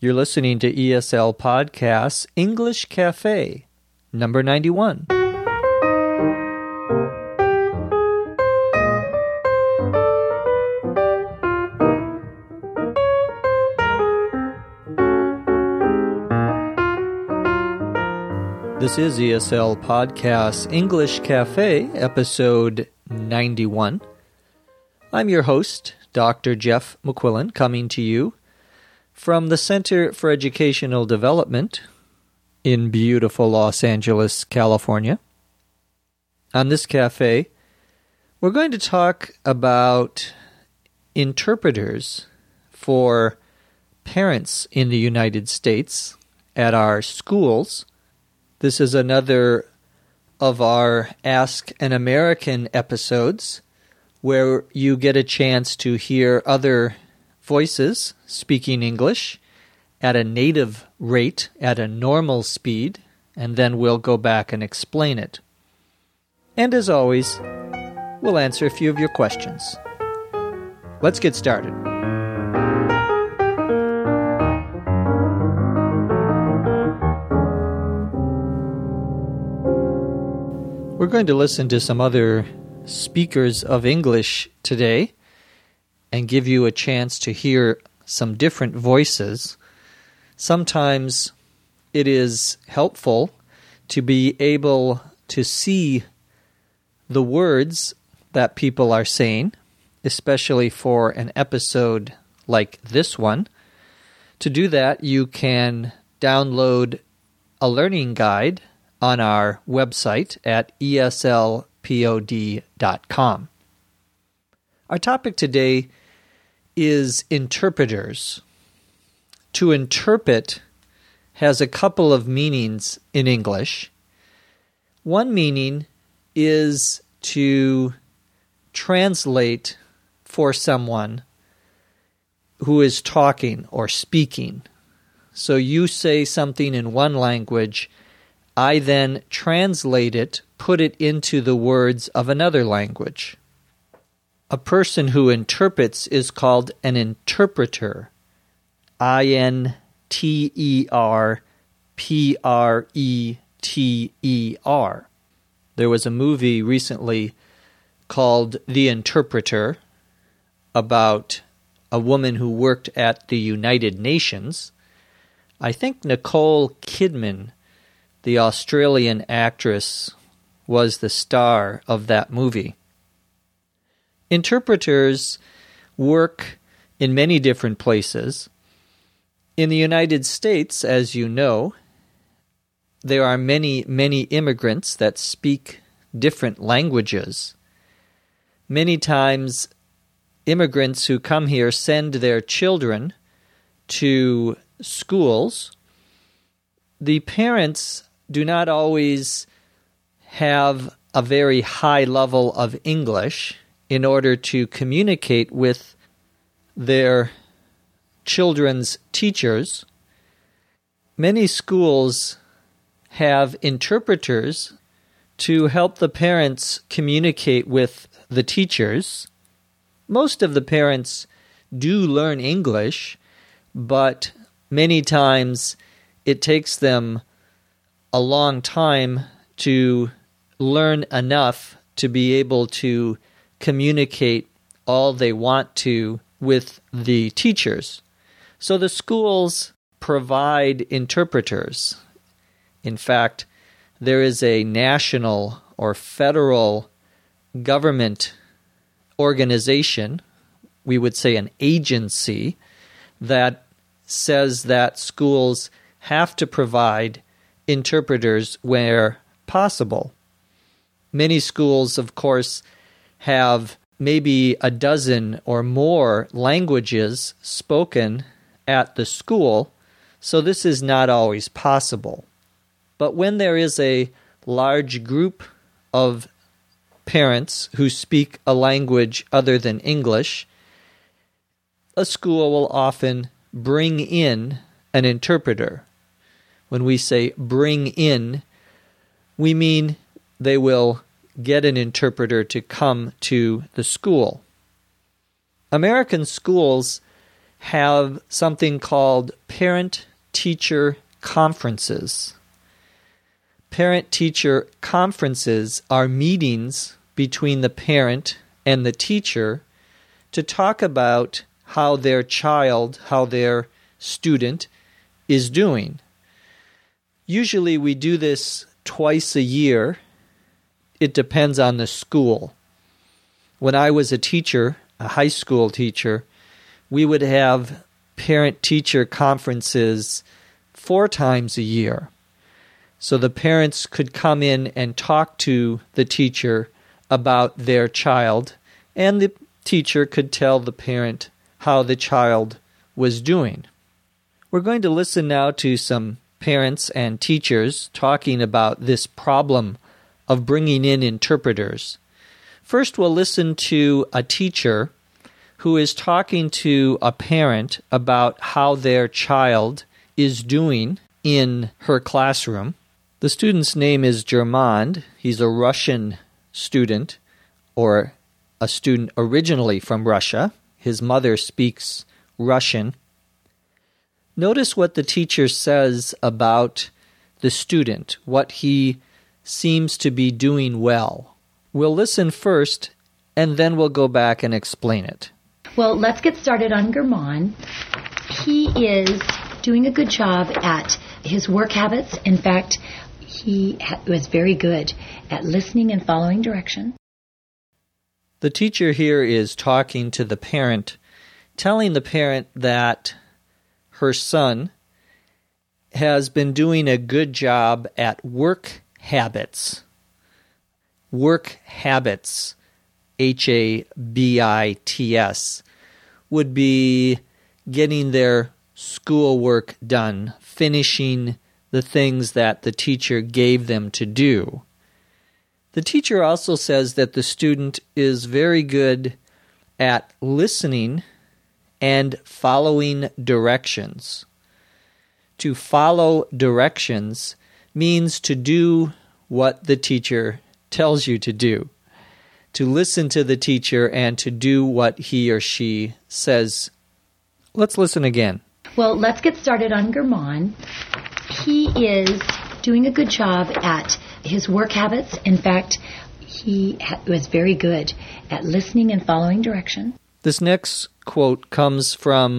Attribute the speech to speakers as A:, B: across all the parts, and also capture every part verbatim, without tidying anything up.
A: You're listening to E S L Podcasts English Cafe, number ninety-one. This is E S L Podcasts English Cafe, episode ninety-one. I'm your host, Doctor Jeff McQuillan, coming to you from the Center for Educational Development in beautiful Los Angeles, California. On this cafe, we're going to talk about interpreters for parents in the United States at our schools. This is another of our Ask an American episodes where you get a chance to hear other voices speaking English at a native rate, at a normal speed, and then we'll go back and explain it. And as always, we'll answer a few of your questions. Let's get started. We're going to listen to some other speakers of English today and give you a chance to hear some different voices. Sometimes it is helpful to be able to see the words that people are saying, especially for an episode like this one. To do that, you can download a learning guide on our website at E S L pod dot com. Our topic today is interpreters. To interpret has a couple of meanings in English. One meaning is to translate for someone who is talking or speaking. So you say something in one language, I then translate it, put it into the words of another language. A person who interprets is called an interpreter. I N T E R P R E T E R. There was a movie recently called The Interpreter about a woman who worked at the United Nations. I think Nicole Kidman, the Australian actress, was the star of that movie. Interpreters work in many different places. In the United States, as you know, there are many, many immigrants that speak different languages. Many times, immigrants who come here send their children to schools. The parents do not always have a very high level of English in order to communicate with their children's teachers. Many schools have interpreters to help the parents communicate with the teachers. Most of the parents do learn English, but many times it takes them a long time to learn enough to be able to communicate all they want to with the teachers. So the schools provide interpreters. In fact, there is a national or federal government organization, we would say an agency, that says that schools have to provide interpreters where possible. Many schools, of course, have maybe a dozen or more languages spoken at the school, so this is not always possible. But when there is a large group of parents who speak a language other than English, a school will often bring in an interpreter. When we say bring in, we mean they will get an interpreter to come to the school. American schools have something called parent-teacher conferences. Parent-teacher conferences are meetings between the parent and the teacher to talk about how their child, how their student is doing. Usually we do this twice a year. It depends on the school. When I was a teacher, a high school teacher, we would have parent-teacher conferences four times a year. So the parents could come in and talk to the teacher about their child, and the teacher could tell the parent how the child was doing. We're going to listen now to some parents and teachers talking about this problem of bringing in interpreters. First, we'll listen to a teacher who is talking to a parent about how their child is doing in her classroom. The student's name is Germand. He's a Russian student, or a student originally from Russia. His mother speaks Russian. Notice what the teacher says about the student, what he seems to be doing well. We'll listen first, and then we'll go back and explain it.
B: Well, let's get started on Germand. He is doing a good job at his work habits. In fact, he ha- was very good at listening and following direction.
A: The teacher here is talking to the parent, telling the parent that her son has been doing a good job at work habits. Work habits, H A B I T S, would be getting their schoolwork done, finishing the things that the teacher gave them to do. The teacher also says that the student is very good at listening and following directions. To follow directions means to do what the teacher tells you to do, to listen to the teacher and to do what he or she says. Let's listen again.
B: Well, let's get started on Germand. He is doing a good job at his work habits. In fact, he ha- was very good at listening and following direction.
A: This next quote comes from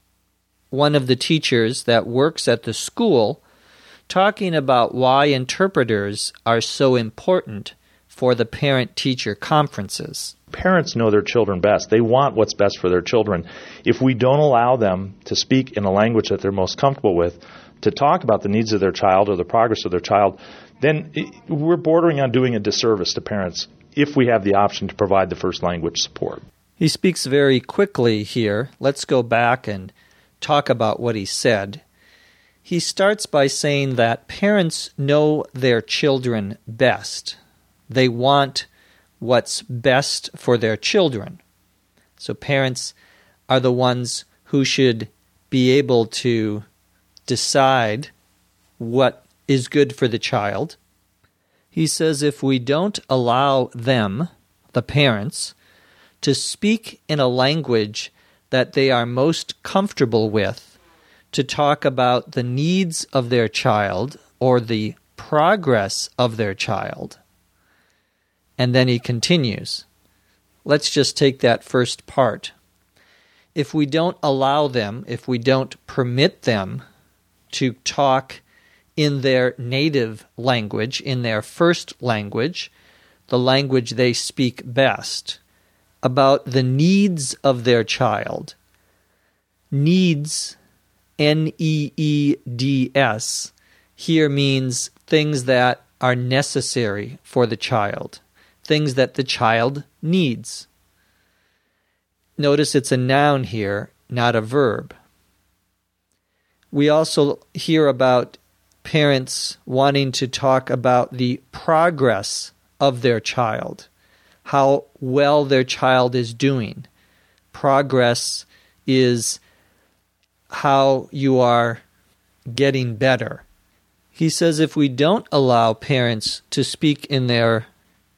A: one of the teachers that works at the school, talking about why interpreters are so important for the parent-teacher conferences.
C: Parents know their children best. They want what's best for their children. If we don't allow them to speak in a language that they're most comfortable with, to talk about the needs of their child or the progress of their child, then we're bordering on doing a disservice to parents if we have the option to provide the first language support.
A: He speaks very quickly here. Let's go back and talk about what he said. He starts by saying that parents know their children best. They want what's best for their children. So parents are the ones who should be able to decide what is good for the child. He says if we don't allow them, the parents, to speak in a language that they are most comfortable with, to talk about the needs of their child or the progress of their child. And then he continues. Let's just take that first part. If we don't allow them, if we don't permit them to talk in their native language, in their first language, the language they speak best, about the needs of their child. Needs, N E E D S, here means things that are necessary for the child, things that the child needs. Notice it's a noun here, not a verb. We also hear about parents wanting to talk about the progress of their child, how well their child is doing. Progress is how you are getting better. He says if we don't allow parents to speak in their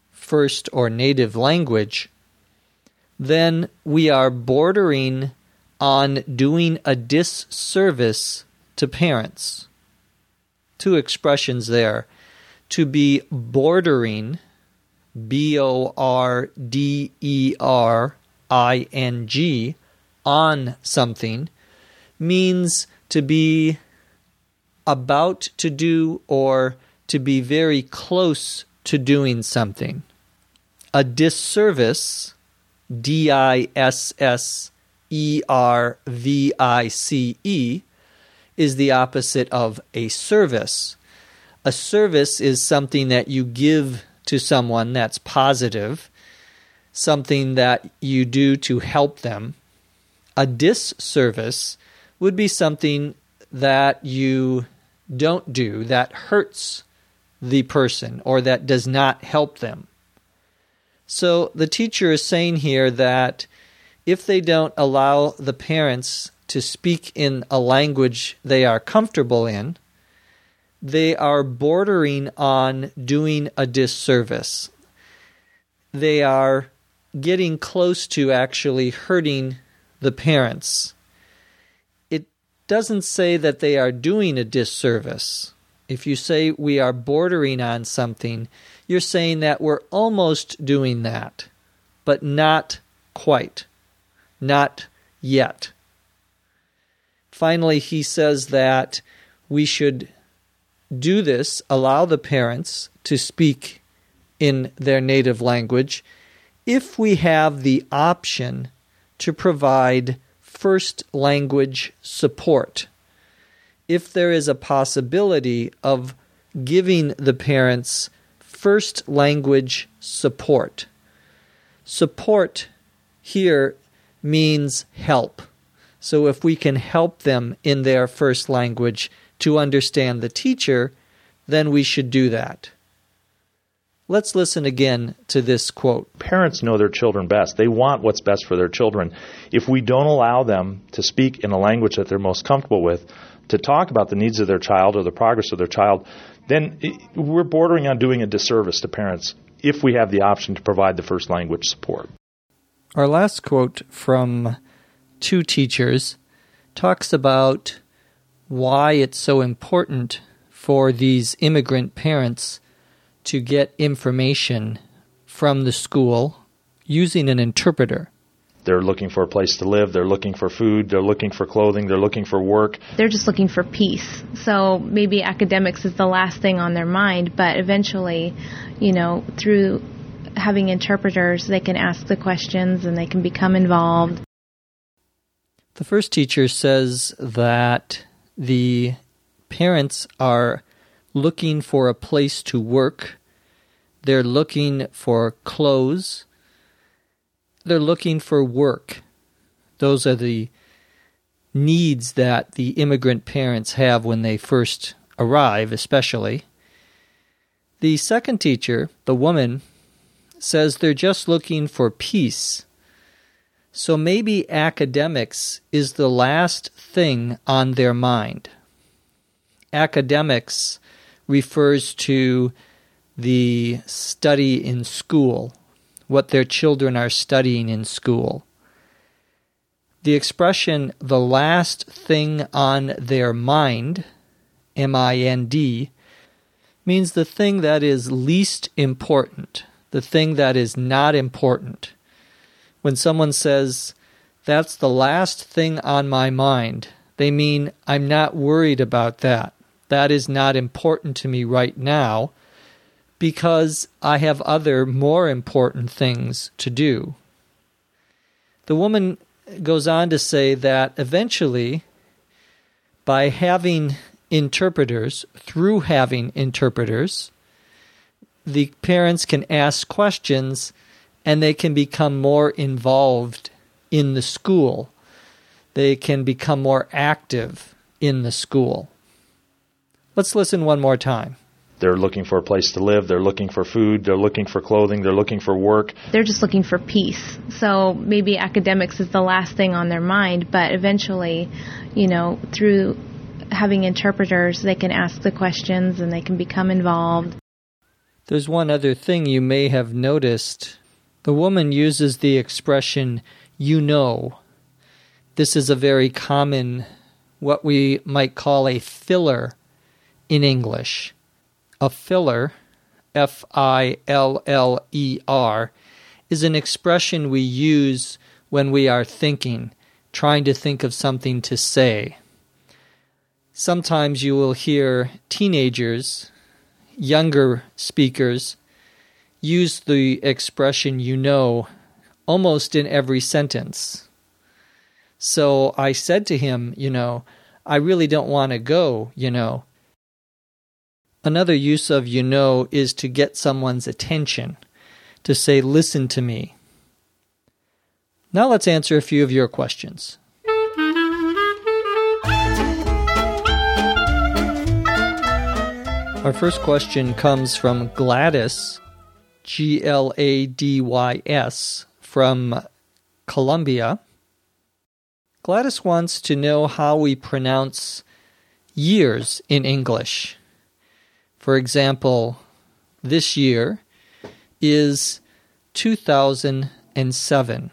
A: first or native language, then we are bordering on doing a disservice to parents. Two expressions there. To be bordering, B O R D E R I N G, on something, means to be about to do or to be very close to doing something. A disservice, D I S S E R V I C E, is the opposite of a service. A service is something that you give to someone that's positive, something that you do to help them. A disservice would be something that you don't do that hurts the person or that does not help them. So the teacher is saying here that if they don't allow the parents to speak in a language they are comfortable in, they are bordering on doing a disservice. They are getting close to actually hurting the parents. It doesn't say that they are doing a disservice. If you say we are bordering on something, you're saying that we're almost doing that, but not quite, not yet. Finally, he says that we should do this, allow the parents to speak in their native language, if we have the option to provide first language support. If there is a possibility of giving the parents first language support. Support here means help. So if we can help them in their first language to understand the teacher, then we should do that. Let's listen again to this quote.
C: Parents know their children best. They want what's best for their children. If we don't allow them to speak in a language that they're most comfortable with, to talk about the needs of their child or the progress of their child, then we're bordering on doing a disservice to parents if we have the option to provide the first language support.
A: Our last quote from two teachers talks about why it's so important for these immigrant parents to get information from the school using an interpreter.
C: They're looking for a place to live, they're looking for food, they're looking for clothing, they're looking for work.
D: They're just looking for peace. So maybe academics is the last thing on their mind, but eventually, you know, through having interpreters, they can ask the questions and they can become involved.
A: The first teacher says that the parents are looking for a place to work. They're looking for clothes. They're looking for work. Those are the needs that the immigrant parents have when they first arrive, especially. The second teacher, the woman, says they're just looking for peace. So maybe academics is the last thing on their mind. Academics refers to the study in school, what their children are studying in school. The expression, the last thing on their mind, M I N D, means the thing that is least important, the thing that is not important. When someone says, that's the last thing on my mind, they mean, I'm not worried about that. That is not important to me right now because I have other more important things to do. The woman goes on to say that eventually, by having interpreters, through having interpreters, the parents can ask questions and they can become more involved in the school. They can become more active in the school. Let's listen one more time.
C: They're looking for a place to live, they're looking for food, they're looking for clothing, they're looking for work.
D: They're just looking for peace. So maybe academics is the last thing on their mind, but eventually, you know, through having interpreters, they can ask the questions and they can become involved.
A: There's one other thing you may have noticed. The woman uses the expression, you know. This is a very common, what we might call a filler in English. A filler, F I L L E R, is an expression we use when we are thinking, trying to think of something to say. Sometimes you will hear teenagers, younger speakers, use the expression "you know" almost in every sentence. So I said to him, you know, I really don't want to go, you know. Another use of "you know" is to get someone's attention, to say, listen to me. Now let's answer a few of your questions. Our first question comes from Gladys, G L A D Y S, from Colombia. Gladys wants to know how we pronounce years in English. For example, this year is two thousand seven,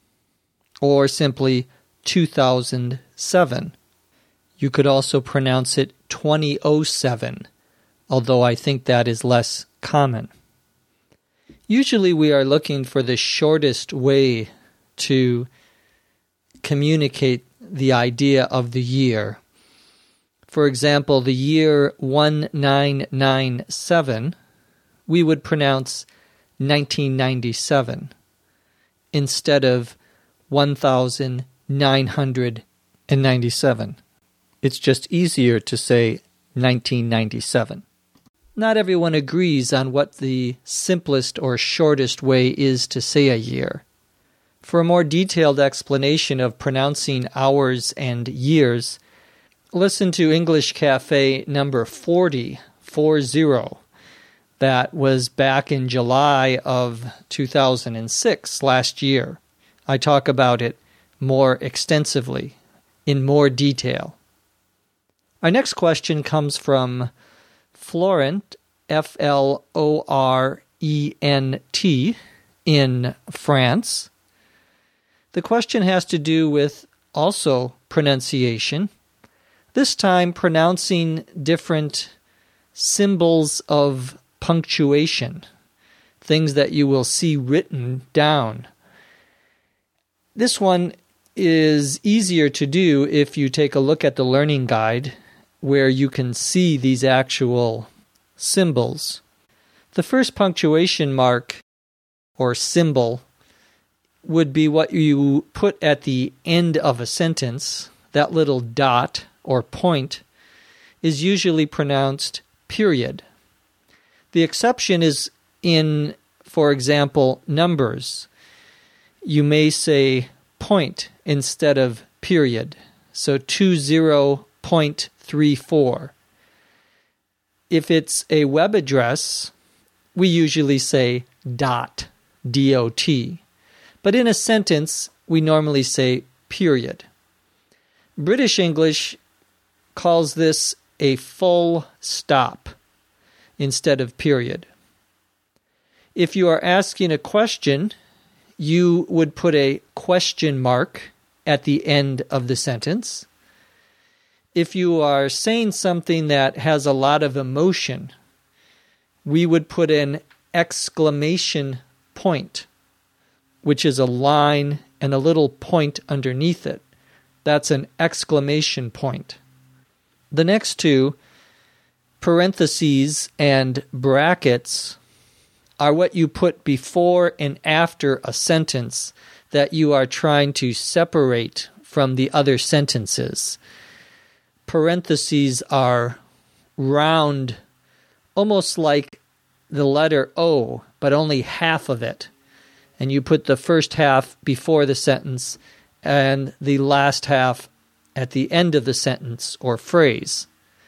A: or simply two thousand seven. You could also pronounce it twenty oh seven, although I think that is less common. Usually we are looking for the shortest way to communicate the idea of the year. For example, the year nineteen ninety-seven, we would pronounce nineteen ninety-seven instead of nineteen ninety-seven. It's just easier to say nineteen ninety-seven. Not everyone agrees on what the simplest or shortest way is to say a year. For a more detailed explanation of pronouncing hours and years, listen to English Cafe number forty, forty. That was back in July of two thousand six, last year. I talk about it more extensively, in more detail. Our next question comes from Florent, F L O R E N T, in France. The question has to do with also pronunciation, this time pronouncing different symbols of punctuation, things that you will see written down. This one is easier to do if you take a look at the learning guide, where you can see these actual symbols. The first punctuation mark or symbol would be what you put at the end of a sentence. That little dot or point is usually pronounced period. The exception is in, for example, numbers. You may say point instead of period. So twenty point three four. If it's a web address, we usually say dot, D O T. But in a sentence, we normally say period. British English calls this a full stop instead of period. If you are asking a question, you would put a question mark at the end of the sentence. If you are saying something that has a lot of emotion, we would put an exclamation point, which is a line and a little point underneath it. That's an exclamation point. The next two, parentheses and brackets, are what you put before and after a sentence that you are trying to separate from the other sentences. Parentheses are round, almost like the letter O, but only half of it. And you put the first half before the sentence and the last half at the end of the sentence or phrase.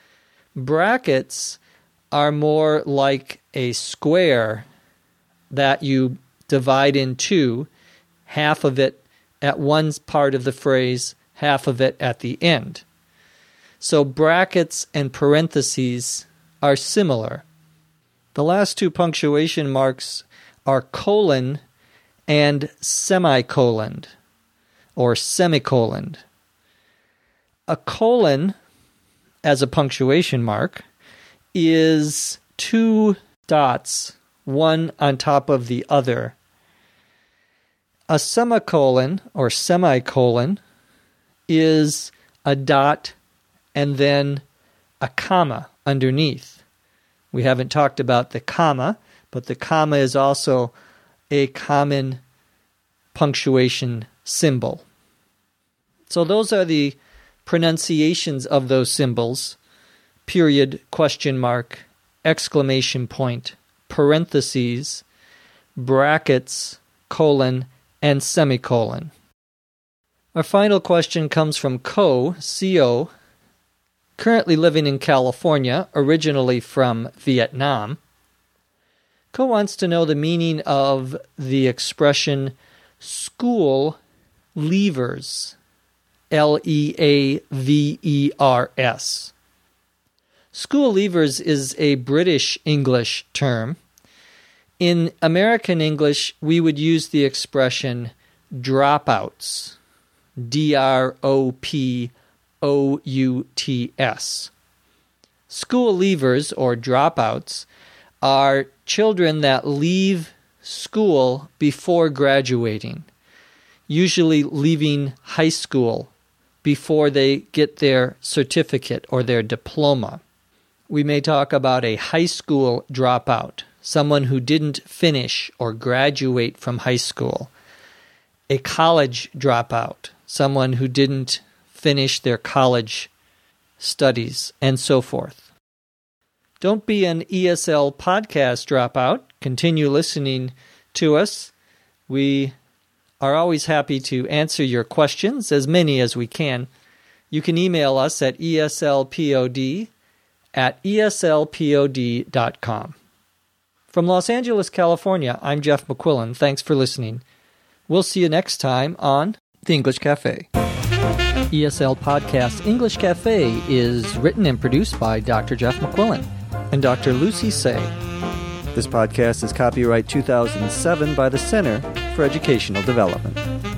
A: Brackets are more like a square that you divide in two, half of it at one part of the phrase, half of it at the end. So brackets and parentheses are similar. The last two punctuation marks are colon and semicolon, or semicolon. A colon, as a punctuation mark, is two dots, one on top of the other. A semicolon or semicolon is a dot and then a comma underneath. We haven't talked about the comma, but the comma is also a common punctuation symbol. So those are the pronunciations of those symbols: period, question mark, exclamation point, parentheses, brackets, colon, and semicolon. Our final question comes from Co, C O, currently living in California, originally from Vietnam. Co wants to know the meaning of the expression school leavers, L E A V E R S. School leavers is a British English term. In American English, we would use the expression dropouts, D R O P O U T S. School leavers, or dropouts, are children that leave school before graduating, usually leaving high school before they get their certificate or their diploma. We may talk about a high school dropout, someone who didn't finish or graduate from high school. A college dropout, someone who didn't finish their college studies, and so forth. Don't be an E S L podcast dropout. Continue listening to us. We are always happy to answer your questions, as many as we can. You can email us at eslpod at eslpod dot com. From Los Angeles, California, I'm Jeff McQuillan. Thanks for listening. We'll see you next time on The English Cafe. E S L Podcast English Cafe is written and produced by Doctor Jeff McQuillan and Doctor Lucy Say. This podcast is copyright two thousand seven by the Center for Educational Development.